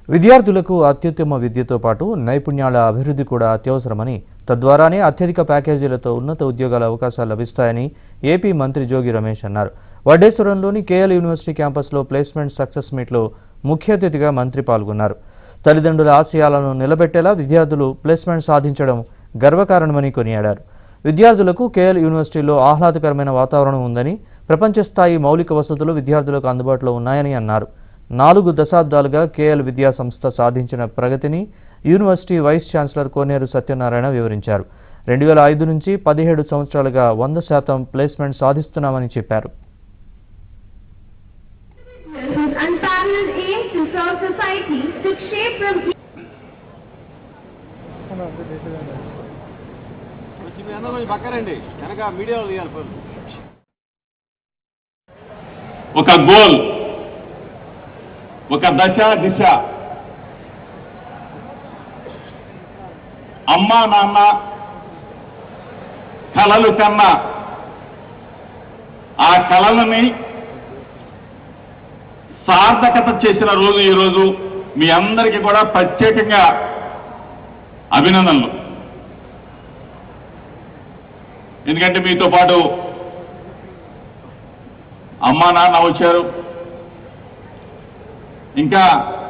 విద్యార్థులకు అత్యుత్తమ విద్యతో పాటు నైపుణ్యాల అభివృద్ధి కూడా అత్యవసరమని, తద్వారానే అత్యధిక ప్యాకేజీలతో ఉన్నత ఉద్యోగాల అవకాశాలు లభిస్తాయని ఏపీ మంత్రి జోగి రమేష్ అన్నారు. వడ్డేశ్వరంలోని కేఎల్ యూనివర్సిటీ క్యాంపస్లో ప్లేస్మెంట్ సక్సెస్ మీట్లో ముఖ్య అతిథిగా మంత్రి పాల్గొన్నారు. తల్లిదండ్రుల ఆశయాలను నిలబెట్టేలా విద్యార్థులు ప్లేస్మెంట్ సాధించడం గర్వకారణమని కొనియాడారు. విద్యార్థులకు కేఎల్ యూనివర్సిటీలో ఆహ్లాదకరమైన వాతావరణం ఉందని, ప్రపంచ స్థాయి మౌలిక వసతులు విద్యార్థులకు అందుబాటులో ఉన్నాయని అన్నారు. 4 దశాబ్దాలుగా కేఎల్ విద్యా సంస్థ సాధించిన ప్రగతిని university vice chancellor Koneru Satyanarayana వివరించారు. 2005 నుంచి 17 సంవత్సరాలుగా 100% ప్లేస్మెంట్ సాధిస్తున్నామని చెప్పారు. ఒక గోల్, ఒక దశ దిశ, అమ్మా నాన్న కలలు కన్నా ఆ కలలని సార్థకత చేసిన రోజు ఈరోజు. మీ అందరికీ కూడా ప్రత్యేకంగా అభినందనలు. ఎందుకంటే మీతో పాటు అమ్మా నాన్న వచ్చారు, ఇంకా